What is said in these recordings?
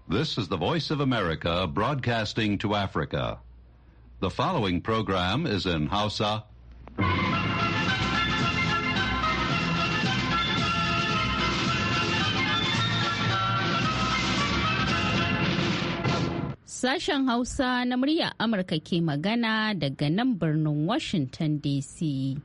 This is the Voice of America broadcasting to Africa. The following program is in Hausa. Sashen Hausa na murya Amurka ke magana daga nan birnin Washington DC.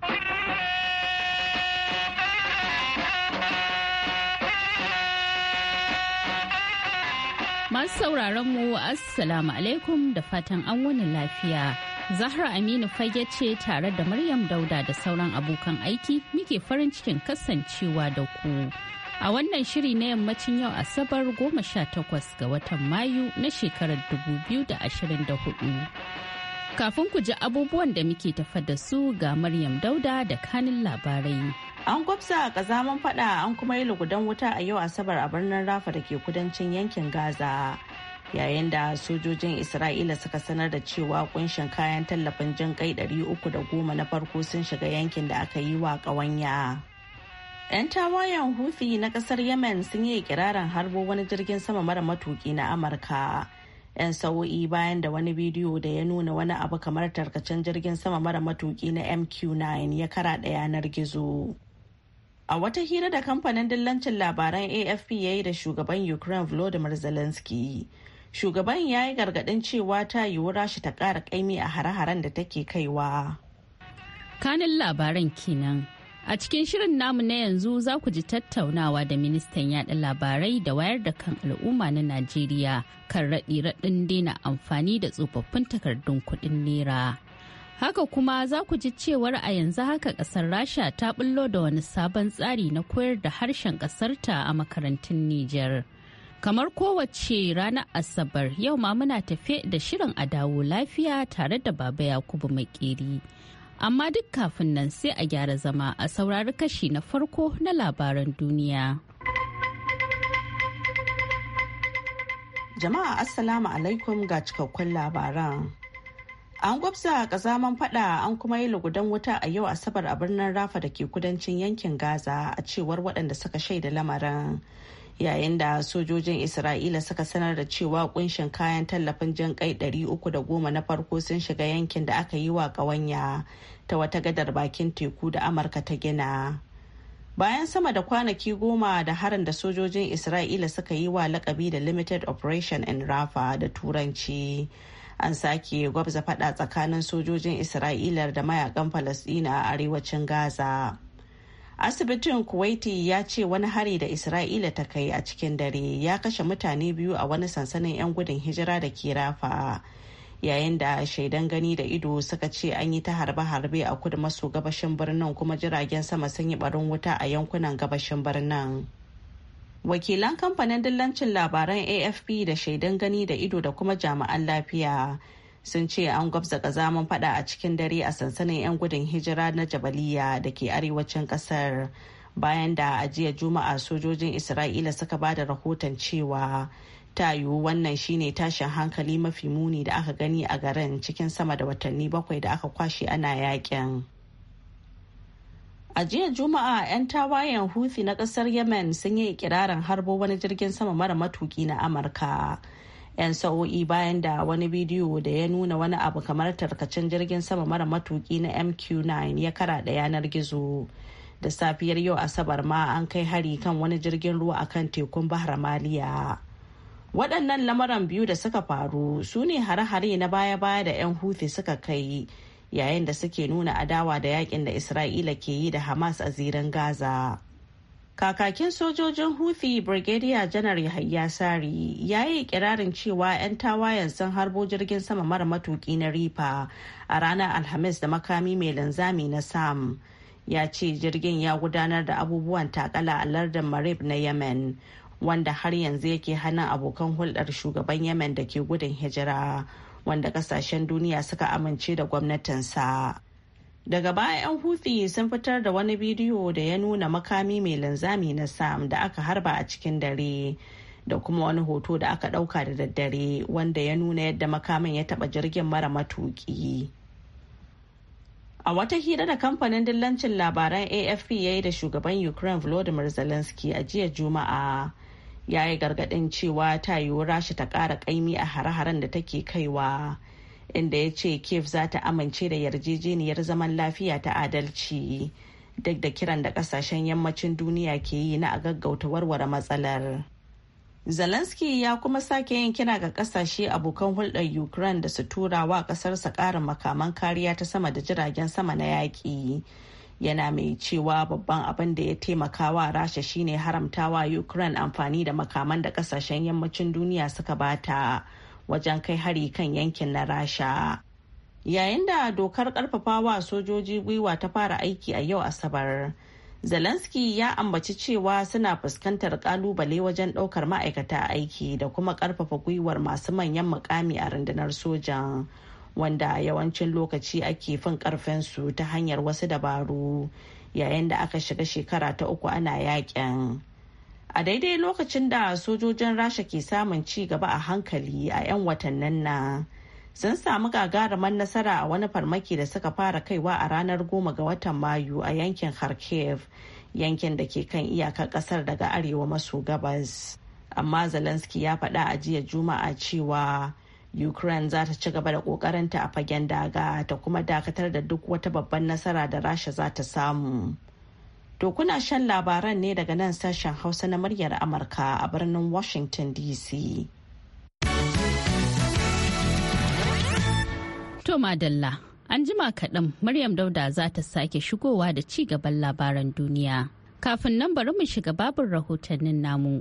Masu sauraron mu Assalamu alaikum da fatan an wani lafiya. Zahra Aminu Fage ce tare da Maryam Dauda da sauran abokan aiki muke farin cikin kasancewa da ku. A wannan shiri na yammacin yau Asabar 18 ga watan Mayu na shekarar 2024. Kafin ku ji abubuwan da muke tafa da su ga Maryam Dauda da kanin labarai. An gwabza a kazaman fada an kuma yi lugudan wuta a yau Asabar a birnin Rafa da ke kudancin yankin Gaza. Yayin da sojojin Isra'ila suka sanar da cewa kunshin kayan tallafin jin kai 310 na farko sun shiga yankin da aka yi wa ƙawanya. 'Yan tawayen Houthi na kasar Yemen sun yi ikirarin harbo wani jirgin sama mara matuki na Amurka. 'Yan sa'o'i bayan da wani bidiyo da ya nuna wani abu kamar tarkacen jirgin sama mara matuki na MQ-9 ya karaɗa yanar gizo. A wata hira da kamfanin dillancin labaran AFP ya yi da shugaban Ukraine Volodymyr Zelensky, shugaban ya yi gargaɗin cewa ta yiwu Rasha ta ƙara ƙaimi a hare-haren da take kaiwa. Kanin labaran kenan. A cikin shirin namu na yanzu za ku ji tattaunawa da ministan yaɗa labarai da wayar da kan al'umma na Najeriya kan raɗi-raɗin daina amfani da tsofaffin takardun kuɗin naira. Haka kuma za ku ji cewar a yanzu haka ƙasar Rasha ta bullo da wani sabon tsari na koyar da harshen ƙasarta a makarantun Nijar. Kamar kowace ranar Asabar yau ma muna tafe da shirin a dawo lafiya tare da Baba Yakubu Makeri. Amma duk kafin nan sai a gyara zama a saurari kashi na farko na labaran duniya. Jama'a Assalamu alaikum ga cikakkun labaran. An gwabza kazaman fada an kuma yi lugudan wuta a yau Asabar a birnin Rafa da ke kudancin yankin Gaza a cewar waɗanda suka shaida lamarin. Yayin da sojojin Isra'ila suka sanar da cewa kunshin kayan tallafin jin kai 310 na farko sun shiga yankin da aka yi wa ƙawanya ta wata gadar bakin teku da Amurka ta gina. Bayan sama da kwanaki 10 da harin da sojojin Isra'ila suka yi wa lakabi da Limited Operation in Rafa da Turanci, an sake gwabza fada tsakanin sojojin Isra'ila da mayakan Falasɗina a arewacin Gaza. Asibitin Kuwaiti ya ce wani hari da Isra'ila ta kai a cikin dare ya kashe mutane 2 a wani sansanin 'yan gudun hijira da ke Rafa, yayin da shaidan gani da ido suka ce an yi ta harbe-harbe a kudu maso gabashin birnin kuma jiragen sama sun yi barin wuta a yankunan gabashin birnin. Wakilan kamfanin dillancin labaran AFP da shaidan gani da ido da kuma jami'an lafiya sun ce an gwabza kazaman fada a cikin dare a sansanin 'yan gudun hijira na Jabaliya da ke arewacin kasar, bayan da a jiya Juma'a sojojin Isra'ila suka ba da rahoton cewa ta yiwu wannan shine tashin hankali mafi muni da aka gani a garin cikin sama da watanni 7 da aka kwashe ana yakin. A jiya Juma'a 'yan tawayen Houthi na kasar Yemen sun yi ikirarin harbo wani jirgin sama mara matuki na Amurka. 'Yan sa'o'i bayan da wani bidiyo da ya nuna wani abu kamar tarkacen jirgin sama mara matuki na MQ-9 ya karaɗa yanar gizo. Da safiyar yau Asabar ma an kai hari kan wani jirgin ruwa akan tekun Bahar Maliya. Waɗannan lamaran biyu da suka faru su ne hare-hare na baya-baya da 'yan Houthi suka kai yayin da suke nuna adawa da yakin da Isra'ila ke yi da Hamas a zirin Gaza. Kakakin sojojin Houthi Brigadier Janar Yahya Sari ya yi kirarin cewa 'yan tawayen sun harbo jirgin sama mara matuki na Rifa a ranar Alhamis da makami mai linzami na Sam. Ya ce jirgin ya gudanar da abubuwan takala a lardin Marib na Yemen, wanda har yanzu yake hannun abokan hulɗar shugaban Yemen da ke gudun hijira, wanda kasashen duniya suka amince da gwamnatinsa. Daga baya 'yan Houthi sun fitar da wani bidiyo da ya nuna makami mai linzami na Sam da aka harba a cikin dare, da kuma wani hoto da aka ɗauka da daddare wanda ya nuna yadda makamin ya taɓa jirgin mara matuƙi. A wata hira da kamfanin dillancin labaran AFP ya yi da shugaban Ukraine Volodymyr Zelensky a jiya Juma'a, ya yi gargaɗin cewa ta yiwu Rasha ta ƙara ƙaimi a hare-haren da take kaiwa, inda ya ce Kiev za ta amince da yarjejeniyar zaman lafiya ta adalci duk da kiran da ƙasashen yammacin duniya ke yi na a gaggauta warware matsalar. Zelensky ya kuma sake yin kira ga kasashe abokan hulɗar Ukraine da su tura wa ƙasarsa ƙarin makaman kariya ta sama da jiragen sama na yaƙi. Yana mai cewa babban abin da ya taimaka wa Rasha shine haramtawa Ukraine amfani da makaman da ƙasashen yammacin duniya suka bata wajen kai hari kan yankin na Rasha. Yayin da dokar ƙarfafawa sojoji gwiwa ta fara aiki a yau Asabar, Zelensky ya ambaci cewa suna fuskantar kalubale wajen ɗaukar ma'aikata aiki da kuma ƙarfafa gwiwar masu manyan mukami a rundunar sojan, wanda yawancin lokaci ake fin ƙarfinsu ta hanyar wasu dabaru yayin da aka shiga shekara ta 3 ana yakin. A daidai lokacin da sojojin Rasha ke samun ci gaba a hankali a 'yan watannin nan, sun samu gagarumar nasara a wani farmaki da suka fara kaiwa a ranar 10 ga watan Mayu a yankin Kharkiv, yankin da ke kan iyakar kasar daga arewa maso gabas. Amma Zelensky ya faɗa a jiya Juma'a cewa Ukraine za ta ci gaba da ƙoƙarinta a fagen daga ta kuma dakatar da duk wata babban nasara da Rasha za ta samu. To kuna shan labaran ne daga nan sashen Hausa na muryar Amurka a birnin Washington DC. To Madalla, an jima kaɗan Maryam Dauda za ta sake shigowa da ci gaban labaran duniya. Kafin nan bari mu shiga babin rahotannin namu.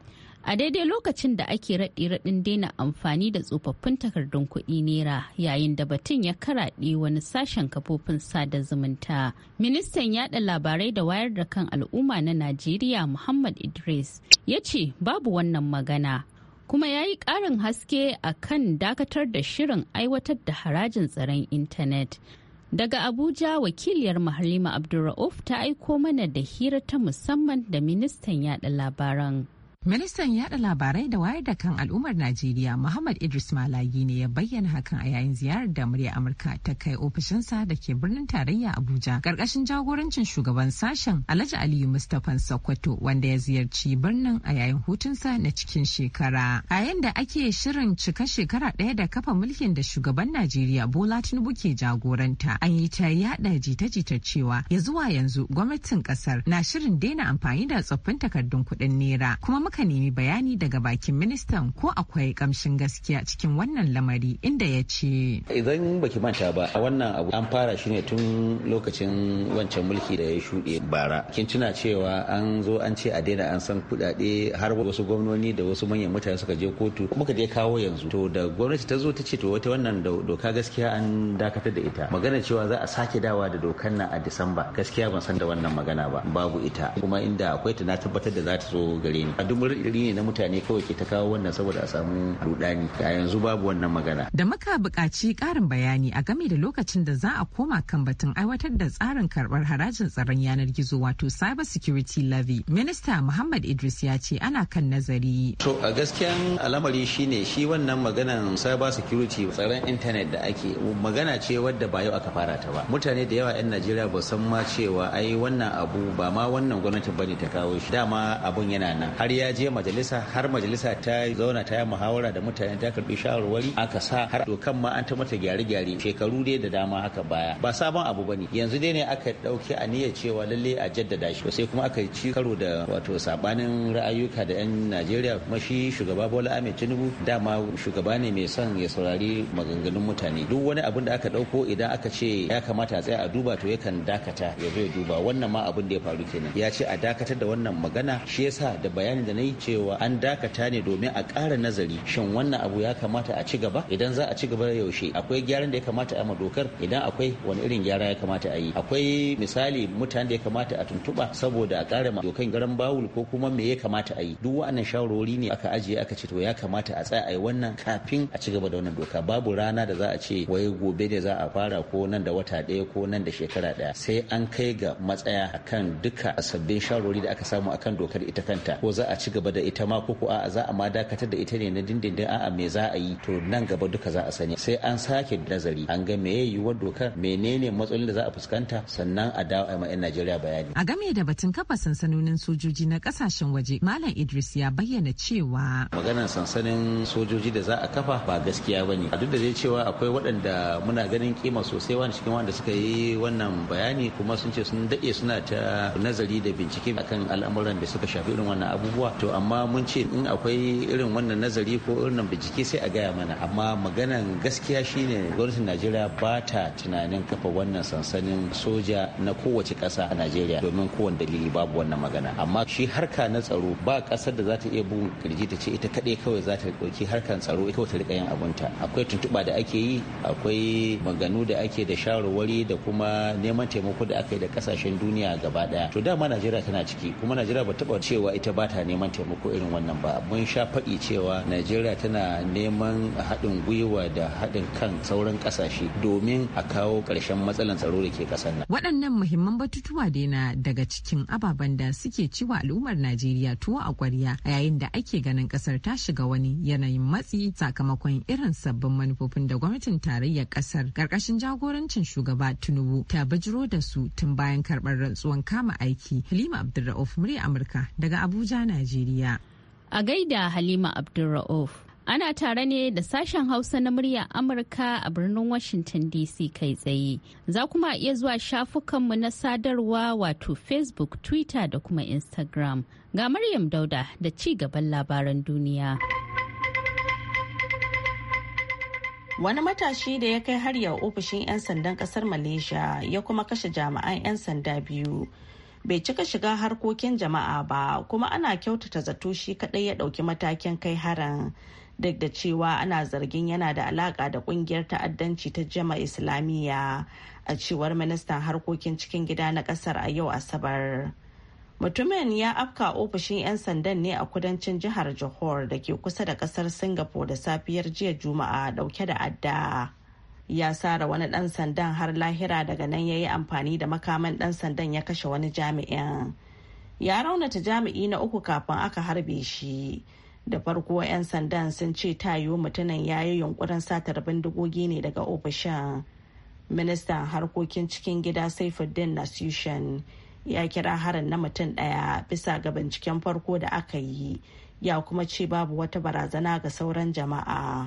A daidai lokacin da ake raɗe-raɗin daina amfani da tsofaffin takardun kuɗi naira yayin da batun ya karaɗe wani sashen kafofin sada zumunta. Ministan yaɗa labarai da wayar da kan al'umma na Najeriya Muhammad Idris ya ce babu wannan magana. Kuma ya yi ƙarin haske a kan dakatar da shirin aiwatar da harajin tsaron intanet. Daga Abuja, wakiliyar Halima Abdulra'uf ta aiko mana da hira ta musamman da ministan yaɗa labaran. Ministan yada labarai da wayar da kan al'ummar Najeriya Muhammad Idris Malagi ne ya bayyana hakan a yayin ziyarar da murya Amurka ta kai ofishinsa da ke birnin tarayya Abuja karkashin jagorancin shugaban sashen Alhaji Aliyu Mustapha Sokoto wanda ya ziyarci birnin a yayin hutunsa na cikin shekara. A yayin da ake shirin cika shekara ɗaya da kafa mulkin da shugaban Najeriya Bola Tinubu ke jagoranta, an yi ta yada jita-jita cewa ya zuwa yanzu gwamnatin kasar na shirin daina amfani da tsoffin takardun kuɗin naira. Kuma muka nemi bayani daga bakin ministan ko akwai kamshin gaskiya cikin wannan lamari, inda ya ce idan baki manta ba wannan abu an fara shi ne tun lokacin wancan mulki da ya shuɗe bara. Kin tuna cewa an zo an ce a daina an san kuɗaɗe har wasu gwamnoni da wasu manyan mutane suka je kotu muka je kawo yanzu. To da gwamnati ta zo ta ce to wata wannan doka gaskiya an dakatar da ita. Magana cewa za a sake dawa da dokan nan a Disamba gaskiya ban san da wannan magana ba, babu ita. Kuma inda akwai ta na tabbatar da za ta zo gare ni. Iri ne na mutane kawai ke ta kawo wannan saboda a samu rudani. A yanzu babu wannan magana. Da muka buƙaci ƙarin bayani a game da lokacin da za a koma kan batun aiwatar da tsarin karɓar harajin tsaron yanar gizo wato cyber security levy, minista Muhammad Idris ya ce ana kan nazari. To a gaskiyan al'amari shine shi wannan maganan cyber security tsaron intanet da ake magana ce wadda ba yau aka fara ta ba. Mutane da yawa 'yan Najeriya ba san ma cewa ai wannan abu ba ma wannan gwamnatin bane ta kawo shi. Dama abun yana nan har ya je majalisa ta zauna ta yi muhawara da mutane ta karbi shawarwari aka sa har dokan ma an ta mata gyare-gyare shekaru dai da dama haka baya ba sabon abu bane. Yanzu dai ne aka dauki aniyar cewa lalle a jaddada shi sai kuma aka ci karo da wato sabanin ra'ayuka da 'yan Najeriya. Kuma shi shugaba Bola Ahmed Tinubu dama shugaba ne mai son ya saurari maganganun mutane. Duk wani abin da aka dauko idan aka ce ya kamata a tsaya a duba to yakan dakata ya zo ya duba. Wannan ma abin da ya faru kenan. Ya ce a dakatar da wannan magana, shi yasa da bayanin da na yi cewa an dakata ne domin a ƙara nazari shin wannan abu ya kamata a ci gaba. Idan za a ci gaba yaushe akwai gyaran da ya kamata a ma dokar, idan akwai wani irin gyara ya kamata a yi, akwai misali mutane da ya kamata a tuntuɓa saboda a ƙara dokan garan bawul ko kuma me ya kamata a yi. Duk wa'annan shawarwari ne aka ajiye aka ce to ya kamata a tsaya a yi wannan kafin a ci gaba da wannan doka. Babu rana da za a ce wai gobe ne za a fara ko nan da wata ɗaya ko nan da shekara ɗaya. Sai an kai ga matsaya akan duka sabbin shawarwari da aka samu akan dokar ita kanta, ko za a ci gaba da ita ma ko a za a ma dakatar da ita ne na dindindin a'a me za a yi to nan gaba duka za a sani sai an sake nazari an ga meye yiwuwar dokar menene matsalolin da za a fuskanta sannan a dawo a 'yan Najeriya bayani. A game da batun kafa sansanonin sojoji na kasashen waje Malam Idris ya bayyana cewa maganar sansanin sojoji da za a kafa ba gaskiya bane duk da zai cewa akwai waɗanda muna ganin kima sosai wani cikin wanda suka yi wannan bayani kuma sun ce sun daɗe suna ta nazari da bincike akan al'amuran da suka shafi irin wannan abubuwa to amma mun ce in akwai irin wannan nazari ko irin bincike sai a gaya mana amma maganan gaskiya shine gwamnatin Najeriya ba ta tunanin kafa wannan sansanin soja na kowace ƙasa a Najeriya domin kowane dalili babu wannan magana amma shi harka na tsaro ba ƙasar da za ta iya bugun kirji ta ce ita kaɗai kawai za ta ɗauki harkar tsaro ita ta riƙa yin abunta akwai tuntuɓa da ake yi akwai maganu da ake da shawarwari da kuma neman taimako da aka yi da ƙasashen duniya gaba ɗaya to dama Najeriya tana ciki kuma Najeriya ba taɓa cewa ita ba ta neman taimako irin wannan ba mun sha faɗi cewa Najeriya tana neman haɗin gwiwa da haɗin kan sauran ƙasashe domin a kawo ƙarshen matsalan tsaro da ke ƙasar nan. Waɗannan muhimman batutuwa dai na daga cikin ababen da suke ciwa al'ummar Najeriya tuwo a ƙwarya a yayin da ake ganin ƙasar ta shiga wani yanayin matsi sakamakon irin sabbin manufofin da gwamnatin tarayyar ƙasar ƙarƙashin jagorancin shugaba Tinubu ta bijiro da su tun bayan karɓar rantsuwan kama aiki. Halima Abdulra'uf murya Amurka daga Abuja, Najeriya. A gaida Halima Abdulra'uf. Ana tare ne da sashen Hausa na murya Amurka a birnin Washington DC kai tsaye. Za kuma iya zuwa shafukanmu na sadarwa wato Facebook, Twitter da kuma Instagram. Ga Maryam Dauda da ci gaban labaran duniya. Wani matashi da ya kai hari a ofishin 'yan sandan kasar Malaysia ya kuma kashe jami'an 'yan sanda biyu. Bai cika shiga harkokin jama'a ba kuma ana kyautata zato shi kadai ya dauki matakin kai harin. Duk da cewa ana zargin yana da alaka da kungiyar ta'addanci ta Jama'a Islamiyya a cewar ministan harkokin cikin gida na kasar a yau Asabar. Mutumin ya afka ofishin 'yan sandan ne a kudancin jihar Johor da ke kusa da kasar Singapore da safiyar jiya Juma'a dauke da adda. Ya sara wani dan sandan har lahira daga nan ya yi amfani da makaman dan sandan ya kashe wani jami'in. Ya raunata jami'i na uku kafin aka harbe shi. Da farko 'yan sandan sun ce tayo mutumin ya yi yunkurin satar bindigogi ne daga ofishin. Ministan harkokin cikin gida Saifuddin Nasution ya kira harin na mutum ɗaya bisa ga binciken farko da aka yi, ya kuma ce babu wata barazana ga sauran jama'a.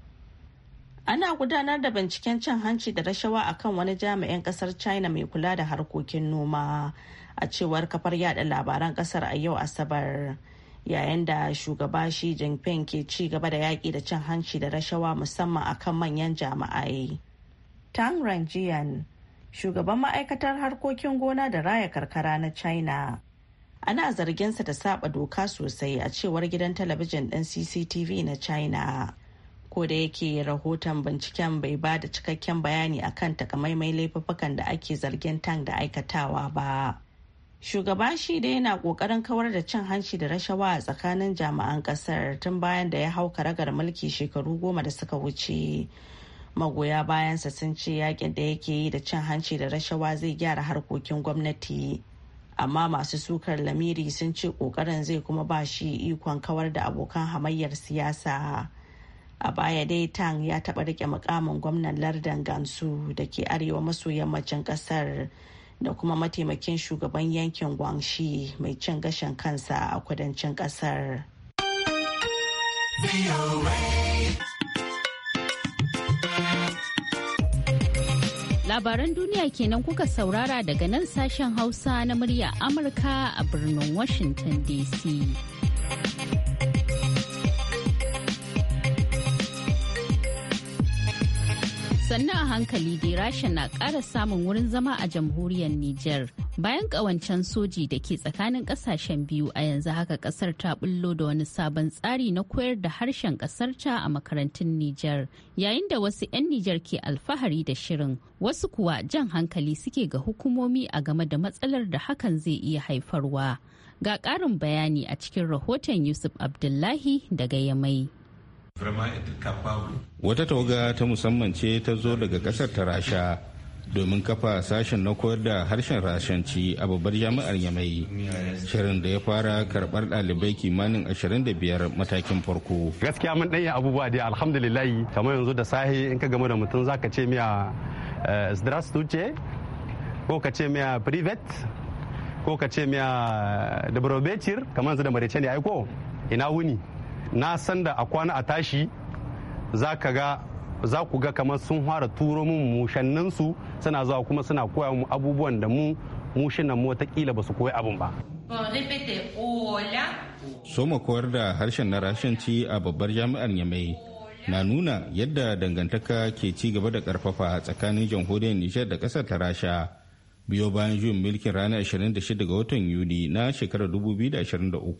Ana gudanar da binciken cin hanci da rashawa akan wani jami'in kasar China mai kula da harkokin noma, a cewar kafar yada labaran kasar a yau Asabar. Yayin da shugaba Xi Jinping ke ci gaba da yaƙi da cin hanci da rashawa musamman akan manyan jami'ai. Tang Ranjian, shugaban ma'aikatar harkokin gona da raya karkara na China, ana zarginsa da saba doka sosai a cewar gidan talabijin ɗin CCTV na China. Ko da yake rahoton binciken bai ba da cikakken bayani akan takamaimai laifuffukan da ake zargin Tang da aikatawa ba. Shugaba shi da yana kokarin kawar da cin hanci da rashawa a tsakanin jami'an kasar tun bayan da ya hau karagar mulki shekaru 10 da suka wuce. Magoya bayansa sun ce yakin da yake yi da cin hanci da rashawa zai gyara harkokin gwamnati. Amma masu sukar lamiri sun ce kokarin zai kuma ba shi ikon kawar da abokan hamayyar siyasa. A baya dai Tang ya taɓa rike mukamin gwamnan lardin Gansu da ke arewa maso yammacin kasar. Da kuma mataimakin shugaban yankin Guangxi mai cin gashin kansa a kudancin kasar. Labaran duniya kenan kuka saurara daga nan sashen Hausa na murya Amurka a birnin Washington DC. Sannan a hankali dai Rasha na ƙara samun wurin zama a jamhuriyar Nijar. Bayan ƙawancen soji da ke tsakanin ƙasashen biyu a yanzu haka ƙasar ta bullo da wani sabon tsari na koyar da harshen ƙasar ta a makarantun Nijar. Yayin da wasu 'yan Nijar ke alfahari da shirin, wasu kuwa jan hankali suke ga hukumomi a game da matsalar da hakan zai iya haifarwa. Ga ƙarin bayani a cikin rahoton Yusuf Abdullahi daga Yamai. Wata tawaga ta musamman ce ta zo daga kasar ta Rasha domin kafa sashen na koyar da harshen rashanci a babbar jami'ar Yamai. Shirin da ya fara karɓar ɗalibai kimanin 25 matakin farko. Gaskiya mun ɗanya abubuwa dai alhamdulillahi, kamar yanzu da sahi in ka gamu da mutum zaka ce miya zdravstvuce ko ka ce miya privet ko ka ce miya dobrobecir, kamar yanzu da marece ne aiko ina wuni. Na san da a kwana a tashi za ku ga kamar sun fara turo mun mushanninsu suna zuwa kuma suna koya mu abubuwan da mu mushinan mu watakila ba su koyi abin ba. Soma koyar da harshen na rashanci a babbar jami'ar Yamai na nuna yadda dangantaka ke ci gaba da karfafa tsakanin jamhuriyar Nijar da kasar ta Rasha biyo bayan juyin mulkin ranar 26 ga watan Yuni na shekarar 2023.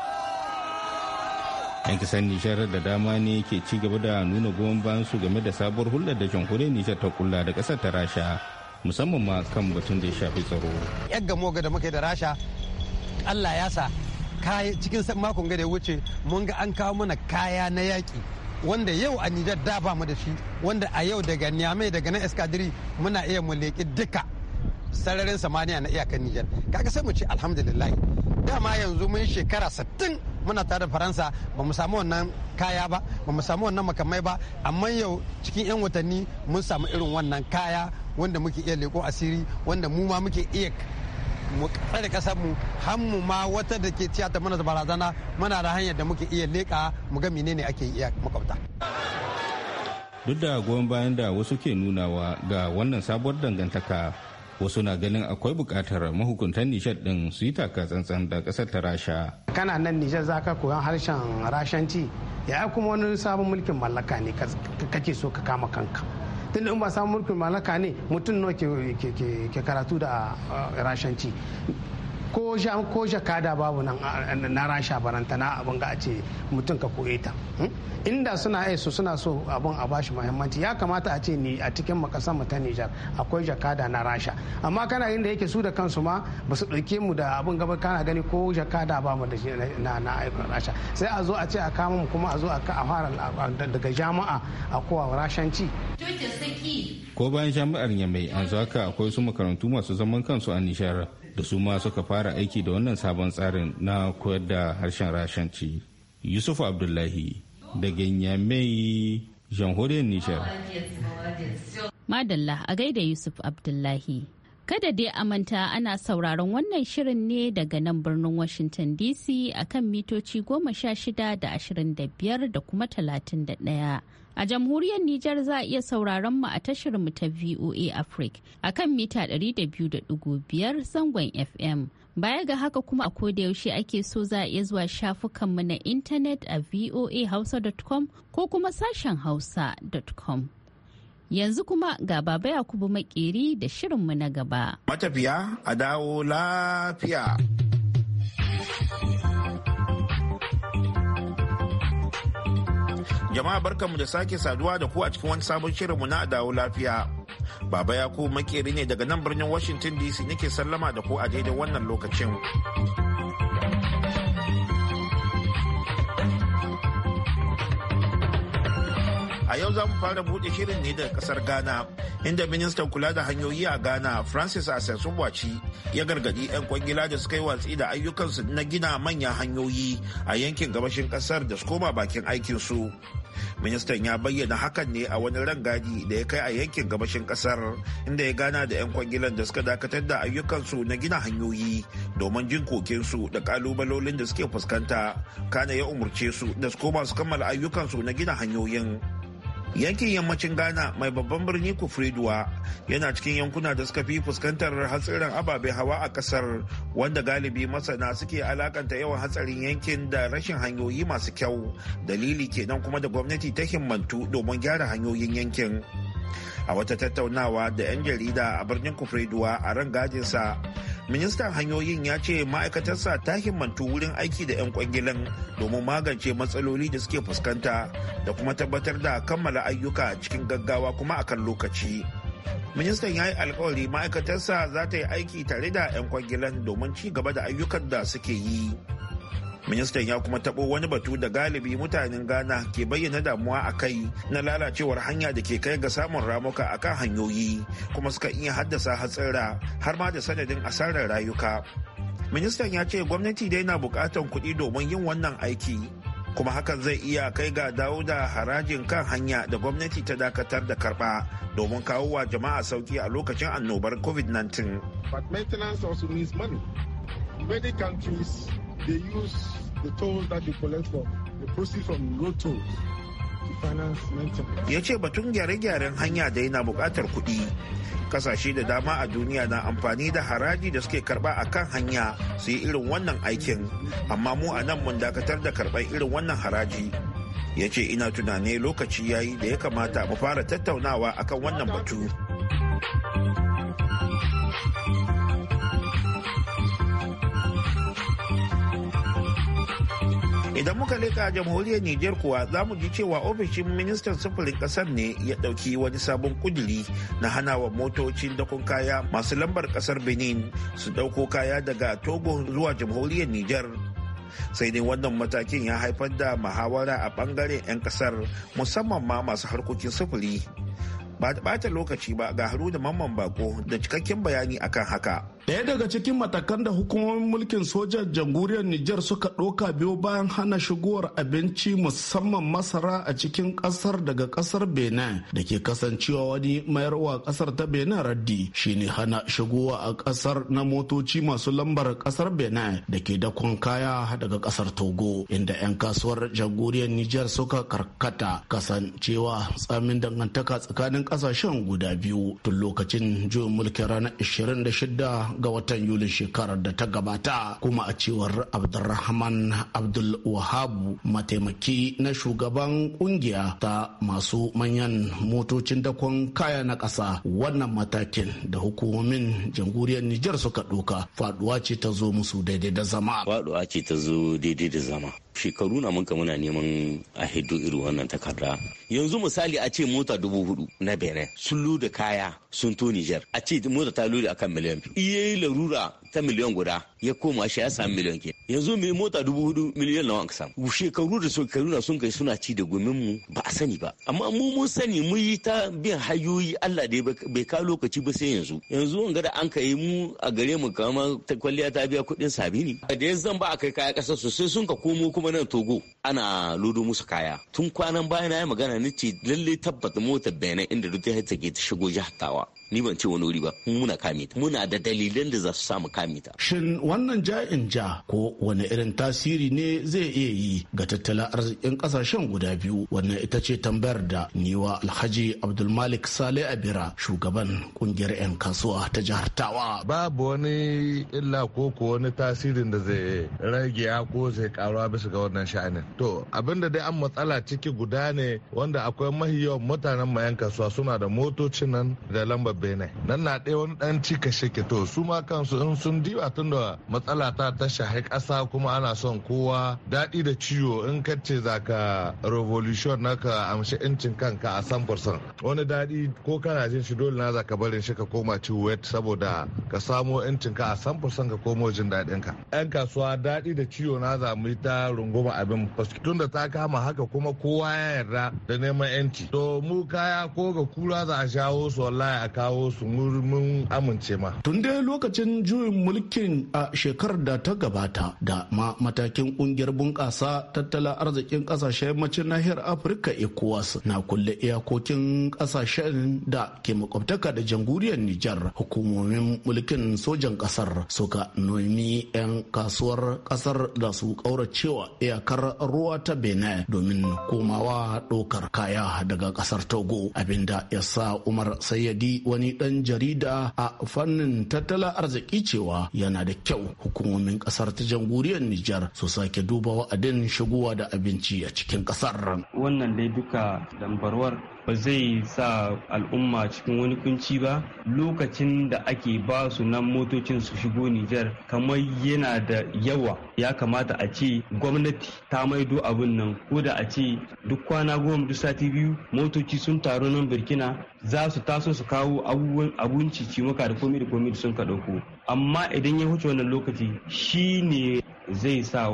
'Yan kisan Nijar da dama ne ke ci gaba da nuna goyon bayan su game da sabuwar hulɗar da jamhuriyar Nijar ta kulla da ƙasar ta Rasha, musamman ma kan batun da ya shafi tsaro. Yan gamo da muka yi da Rasha, Allah ya sa cikin makon da ya wuce mun ga an kawo mana kaya na yaƙi wanda yau a Nijar da ba mu da shi, wanda a yau daga Niamey daga na Eskadiri muna iya mu leƙi duka sararin samaniya na iyakar Nijar. Kaga sai mu ce alhamdulillah. Dama yanzu mun shekara 60 muna tare da Faransa ba mu samu wannan kaya ba mu samu wannan makamai ba, amma yau cikin 'yan watanni mun samu irin wannan kaya wanda muke iya leko asiri, wanda mu ma muke iya mu tsare kasar mu, hannu ma wata da ke tiyata mana da barazana muna da hanyar da muke iya leka mu ga menene ake iya makwabta. Duk da goyon bayan da wasu ke nunawa ga wannan sabuwar dangantaka, wasu na ganin akwai bukatar mahukuntan Nijar din su yi taka tsantsan da kasar ta Rasha. Kana nan Nijar za ka koyan harshen rashanci, ya kuma wani sabon mulkin mallaka ne kake so ka kama kanka. Tunda in ba sabon mulkin mallaka ne mutum nawa ke karatu da rashanci. Ko jakada babu nan na Rasha baranta na abin ga a ce mutum ka koye ta. Inda suna suna so abin a bashi muhimmanci, ya kamata a ce ni a cikin makasar mu ta Nijar akwai jakada na Rasha, amma kana inda yake su da kansu ma ba su ɗauke mu da abin gaba, kana gani ko jakada ba mu da shi na aikin Rasha, sai a zo a ce a kama mu kuma a zo a fara daga jami'a a kowa rashanci. Ko bayan jami'ar Yamai an zo haka akwai su makarantu masu zaman kansu a Nijar da su ma suka fara aiki da wannan sabon tsarin na koyar da harshen rashanci. Yusuf Abdullahi daga Yamai, jamhuriyar Nijar. Madalla a gaida Yusuf Abdullahi. Kada dai a manta ana sauraron wannan shirin ne daga nan birnin Washington DC akan mitoci 16 da 25 da kuma 31. A jamhuriyar Nijar za a iya sauraron mu a tashar mu ta VOA Africa akan mita 200.5 zangon FM. Baya ga haka kuma a koda yaushe ake so za a iya zuwa shafukanmu na intanet a voahausa.com ko kuma sashen hausa.com. Yanzu kuma ga Baba Yakubu Makeri da shirinmu na gaba. Matafiya a dawo lafiya. Jama'a barkanmu da sake saduwa da ku a cikin wani sabon shirinmu na dawo lafiya. Baba Yakubu Makeri ne daga nan birnin Washington DC nake sallama da ku a daidai wannan lokacin. A yau za mu fara buɗe shirin ne daga ƙasar Ghana, inda ministan kula da hanyoyi a Ghana, Francis Asensubwaci, ya gargaɗi 'yan kwangila da suka yi watsi da ayyukansu na gina manyan hanyoyi a yankin gabashin ƙasar da su koma bakin aikinsu. Ministan ya bayyana hakan ne a wani rangadi da ya kai a yankin gabashin ƙasar, inda ya gana da 'yan kwangilan da suka dakatar da ayyukansu na gina hanyoyi domin jin kokensu da ƙalubalolin da suke fuskanta, kana ya umurce su da su koma su kammala ayyukansu na gina hanyoyin. Yankin yammacin Ghana mai babban birni Kufreduwa yana cikin yankuna da suka fi fuskantar hatsarin ababen hawa a kasar, wanda galibi masana suke alakanta yawan hatsarin yankin da rashin hanyoyi masu kyau. Dalili kenan kuma da gwamnati ta himmantu domin gyara hanyoyin yankin. A wata tattaunawa da 'yan jarida a birnin Kufreduwa a ran gajinsa, ministan hanyoyin ya ce ma'aikatarsa ta himmantu wurin aiki da 'yan kwangilan domin magance matsaloli da suke fuskanta da kuma tabbatar da kammala ayyuka cikin gaggawa kuma akan lokaci. Ministan ya yi alkawari ma'aikatarsa za ta yi aiki tare da 'yan kwangilan domin ci gaba da ayyukan da suke yi. Ministan ya kuma taɓo wani batu da galibi mutanen Ghana ke bayyana damuwa a kai na lalacewar hanya da ke kai ga samun ramuka a kan hanyoyi kuma suka iya haddasa hatsira har ma da sanadin asarar rayuka. Ministan ya ce gwamnati dai na buƙatar kuɗi domin yin wannan aiki, kuma hakan zai iya kai ga dawo da harajin kan hanya da gwamnati ta dakatar da karɓa domin kawo wa jama'a sauki a lokacin annobar COVID-19. But maintenance also means money. Many countries they use the tolls that they collect from the proceeds from road tolls to finance maintenance. Ya ce batun gyare-gyaren hanya da yana buƙatar kuɗi. Kasashe da dama a duniya na amfani da haraji da suke karba a kan hanya su yi irin wannan aikin, amma mu a nan mun dakatar da karɓar irin wannan haraji. Ya ce ina tunane lokaci yayi da ya kamata mu fara tattaunawa akan wannan batu. Idan muka leka jamhuriyar Nijar kuwa za mu ji cewa ofishin ministan sufurin kasar ne ya ɗauki wani sabon kuduri na hanawa motocin dakon kaya masu lambar kasar Benin su ɗauko kaya daga Togo zuwa jamhuriyar Nijar. Sai dai wannan matakin ya haifar da muhawara a ɓangaren 'yan kasar musamman ma masu harkokin sufuri. Ba da ɓata lokaci ba ga Haruna Mamman Bako da cikakken bayani akan haka. Ɗaya daga cikin matakan da hukumomin mulkin sojan jamhuriyar Nijar suka ɗauka biyo bayan hana shigowar abinci musamman masara a cikin ƙasar daga ƙasar Benin da ke kasancewa wani mayarwa ƙasar ta Benin raddi shine hana shigowa a ƙasar na motoci masu lambar ƙasar Benin da ke dakon kaya daga ƙasar Togo, inda 'yan kasuwar jamhuriyar Nijar suka karkata kasancewa tsamin dangantaka tsakanin ƙasashen guda biyu tun lokacin juyin mulkin ranar 26 ga watan Yulin shekarar da ta gabata. Kuma a cewar Abdulrahman Abdul Wahabu, mataimaki na shugaban kungiya ta masu manyan motocin dakon kaya na ƙasa, wannan matakin da hukumomin jamhuriyar Nijar suka ɗauka faduwa ce ta zo musu daidai da zama. Faduwa ce ta zo daidai da zama. Shekaru na muka muna neman a hiddo irin wannan takarda. Yanzu misali a ce mota 4,000 na Benin sun loda kaya sun to Nijar. A ce mota ta loda akan miliyan. Iya larura ta miliyan guda ya koma shi ya sami miliyan ke. Yanzu mai mota 4,000 miliyan nawa aka samu. Shekaru da shekaru na sun kai suna ci da gumin mu ba a sani ba. Amma mu mun sani mu yi ta bin hanyoyi Allah da bai kawo lokaci ba sai yanzu. Yanzu wanga da an kai mu a gare mu kama ta kwalliya ta biya kuɗin sabini. Da yanzu zan ba a kai kaya ƙasar sosai sun ka komo kuma nan Togo ana lodo musu kaya. Tun kwanan baya na yi magana ni ce lalle tabbata motar Benin inda duk ta take ta shigo jihar Tawa. Ni ban ce wani wuri ba, muna kame ta. Muna da dalilan da za su samu kame ta. Shin wannan ja'in ja ko wani irin tasiri ne zai iya yi ga tattalin arzikin kasashen guda biyu? Wannan ita ce tambayar da niwa Alhaji Abdulmalik Sale Abira, shugaban kungiyar 'yan kasuwa ta jihar Tawa. Babu wani illa ko wani tasirin da zai rage ko zai karuwa bisa ga wannan sha'anin. To abinda dai an matsala ciki guda ne wanda akwai mahi yawan mutanen mayan kasuwa suna da motocin nan da lambar Benin. Nan na ɗaya wani ɗan cika shake to su ma kansu in sun diba tun da matsala ta shahi ƙasa kuma ana son kowa daɗi da ciwo in ka ce za ka revolution na ka amshi incin kanka a 100%. Wani daɗi ko kana jin shi dole na za ka barin shi ka koma ciwet saboda ka samo incin ka a 100% ka komo jin daɗin ka. 'Yan kasuwa daɗi da ciwo na za mu yi ta runguma abin tun da ta kama haka kuma kowa ya yarda da neman yanci. To mu kaya ko ga kura za a shawo su wallahi a kawo su mun amince ma. Tun dai lokacin juyin mulkin a shekarar da ta gabata da ma matakin kungiyar bunƙasa tattalin arzikin ƙasashen yammacin nahiyar Afirka ECOWAS na kulle iyakokin ƙasashen da ke makwabtaka da jamhuriyar Nijar. Hukumomin mulkin sojan ƙasar suka nomi 'yan kasuwar ƙasar da su ƙauracewa iyakar ruwa ta Benin domin komawa ɗaukar kaya daga ƙasar Togo, abinda ya sa Umar Sayyadi, wani ɗan jarida a fannin tattalin arziki, cewa yana da kyau hukumomin ƙasar ta jamhuriyar Nijar su sake duba wa'adin shigowa da abinci a cikin ƙasar. Wannan dai duka dambarwar ba zai sa al'umma cikin wani kunci ba. Lokacin da ake ba su nan motocin su shigo Nijar kamar yana da yawa, ya kamata a ce gwamnati ta maido abin nan, ko da a ce duk kwana 10 duk sati 2 motoci sun taru nan Burkina za su taso su kawo abinci cimaka da komai da sun ka dauko. Amma idan ya wuce wannan lokaci shi ne zai sawa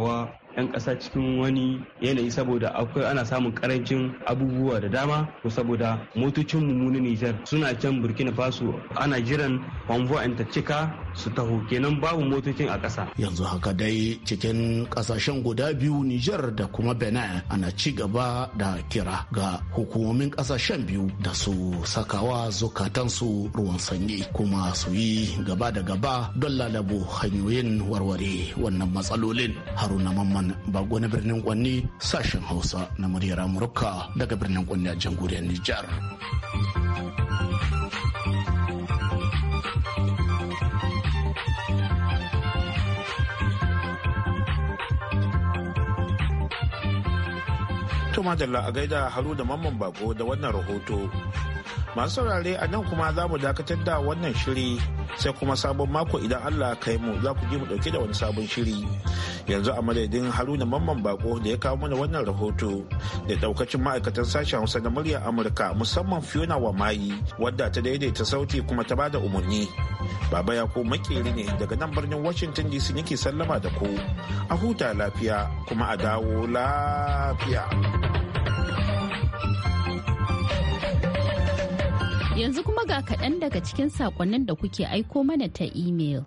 'yan ƙasa cikin wani yanayi saboda akwai ana samun karancin abubuwa da dama ko saboda motocin mu na Nijar suna can Burkina Faso ana jiran convoy ta cika su taho kenan babu motocin a ƙasa. Yanzu haka dai cikin ƙasashen guda biyu Nijar da kuma Benin ana ci gaba da kira ga hukumomin ƙasashen biyu da su sakawa zukatansu ruwan sanyi kuma su yi gaba da gaba don lalabo hanyoyin warware wannan matsalolin. Haruna Mamman Bago na birnin Kwanni, sashen Hausa na muryar Amurka daga birnin Kwanni a jamhuriyar Nijar. Madalla a gaida Haru da Mamman Bako da wannan rahoto. Masu saurare a nan kuma za mu dakatar da wannan shiri sai kuma sabon mako idan Allah kai mu za ku ji mu dauke da wani sabon shiri. Yanzu a madadin Haruna Mamman Bako da ya kawo mana wannan rahoto da daukacin ma'aikatan sashen Hausa na muryar Amurka musamman Fiona Wamayi wadda ta daidaita sauti kuma ta bada umarni. Baba ya ko makeri ne daga nan birnin Washington DC nake sallama da ku. A huta lafiya kuma a dawo lafiya. Yanzu kuma ga kaɗan daga cikin saƙonnin da kuke aiko mana ta imel.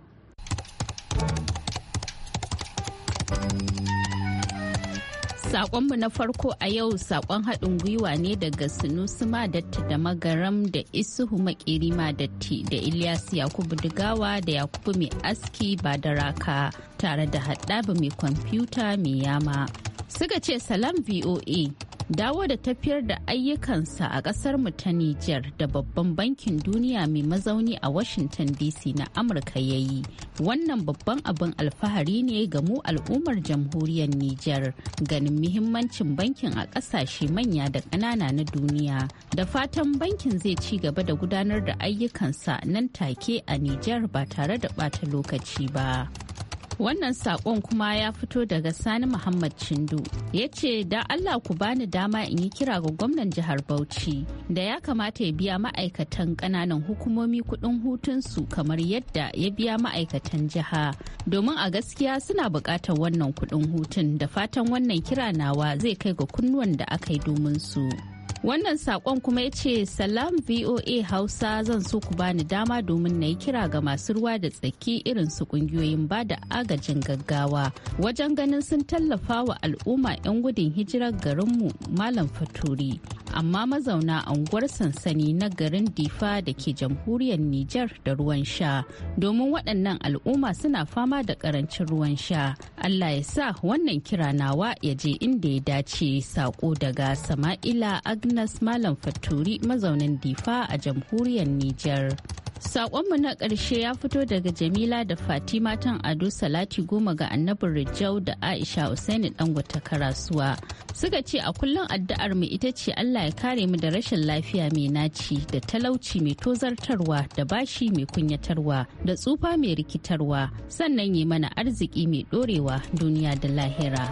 Saƙonmu na farko a yau saƙon haɗin gwiwa ne daga Sunusi Madatti da Magaram da Isuhu Makeri Madatti da Ilyas Yakubu Digawa da Yakubu Mai Aski Badaraka tare da Haɗabi Mai Kwamfuta Mai Yama. Suka ce salam VOA. Dawo da tafiyar da ayyukansa a ƙasar mu ta Nijar da babban bankin duniya mai mazauni a Washington DC na Amurka ya yi. Wannan babban abin alfahari ne ga mu al'ummar jamhuriyar Nijar ganin muhimmancin bankin a ƙasashe manya da ƙanana na duniya. Da fatan bankin zai ci gaba da gudanar da ayyukansa nan take a Nijar ba tare da ɓata lokaci ba. Wannan saƙon kuma ya fito daga Sani Muhammad Chindu ya ce da Allah ku bani dama in yi kira ga gwamnan jihar Bauchi da ya kamata ya biya ma'aikatan ƙananan hukumomi kuɗin hutunsu kamar yadda ya biya ma'aikatan jiha domin a gaskiya suna buƙatar wannan kuɗin hutun da fatan wannan kira nawa zai kai ga kunnuwan da aka yi domin su. Wannan sakon kuma ya ce salam VOA Hausa zan so ku bani dama domin na yi kira ga masu ruwa da tsaki irin su kungiyoyin ba da agajin gaggawa wajen ganin sun tallafa wa al'umma 'yan gudun hijirar garinmu Malam Faturi. Amma mazauna unguwar sansani na garin Difa da ke jamhuriyar Nijar da ruwan sha domin waɗannan al'umma suna fama da ƙarancin ruwan sha. Allah ya sa wannan kira nawa ya je inda ya dace. Sako daga Sama'ila Agnes Malam Faturi mazaunin Difa a jamhuriyar Nijar. Saƙonmu na ƙarshe ya fito daga Jamila da Fatima tan Ado Salati Goma ga Annabin Rijau da Aisha Usaini Dangote Karasuwa. Suka ce a kullum addu'ar mu ita ce Allah ya kare mu da rashin lafiya mai naci da talauci mai tozartarwa da bashi mai kunyatarwa da tsufa mai rikitarwa sannan yi mana arziki mai ɗorewa duniya da lahira.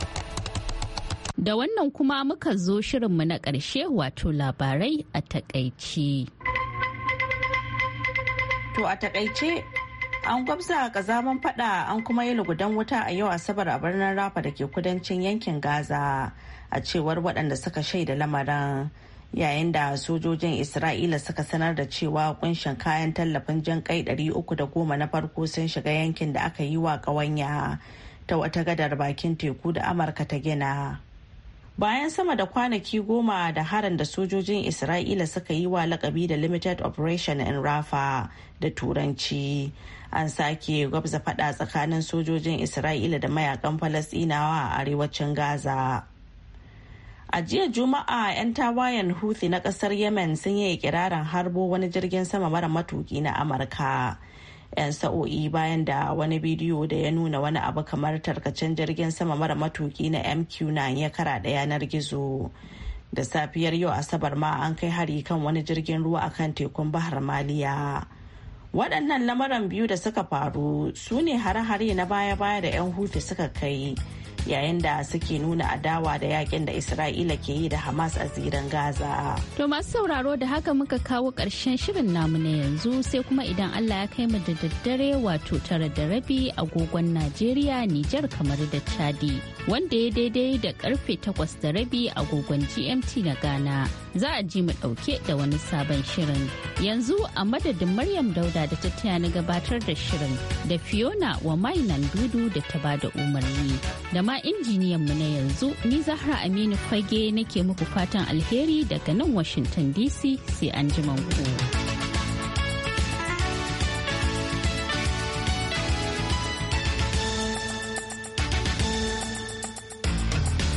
Da wannan kuma muka zo shirinmu na ƙarshe wato labarai a takaici. To a takaice an gwabza kazaman fada an kuma yi lugudan wuta a yau Asabar a birnin Rafa da ke kudancin yankin Gaza a cewar waɗanda suka shaida lamarin yayin da sojojin Isra'ila suka sanar da cewa kunshin kayan tallafin jan kai 310 na farko sun shiga yankin da aka yi wa ƙawanya ta wata gadar bakin teku da Amurka ta gina. Bayan sama da kwanaki 10 da harin da sojojin Isra'ila suka yi wa lakabi da Limited Operation in Rafa da Turanci, an sake gwabza fada tsakanin sojojin Isra'ila da mayakan Falasɗinawa a arewacin Gaza. A jiya Juma'a 'yan tawayen Houthi na kasar Yemen sun yi ikirarin harbo wani jirgin sama mara matuki na Amurka. 'Yan sa'o'i bayan da wani bidiyo da ya nuna wani abu kamar tarkacen jirgin sama mara matuki na MQ-9 ya kara da yanar gizo. Da safiyar yau Asabar ma an kai hari kan wani jirgin ruwa akan tekun Bahar Maliya. Waɗannan lamaran biyu da suka faru su ne hare-hare na baya-baya da 'yan Houthi suka kai yayin da suke nuna adawa da yakin da Isra'ila ke yi da Hamas a zirin Gaza. To masu sauraro da haka muka kawo ƙarshen shirin namu na yanzu sai kuma idan Allah ya kai mu da daddare wato 9:30 agogon Najeriya, Nijar kamar da Chadi wanda ya daidai da karfe 8:30 agogon GMT na Ghana. Za a ji mu ɗauke da wani sabon shirin. Yanzu a madadin Maryam Dauda da ta taya na gabatar da shirin da Fiona wa mainan dudu da ta bada umarni da ma injiniyan mu na yanzu ni Zahra Aminu Fage nake muku fatan alheri daga nan Washington DC sai an ji ku.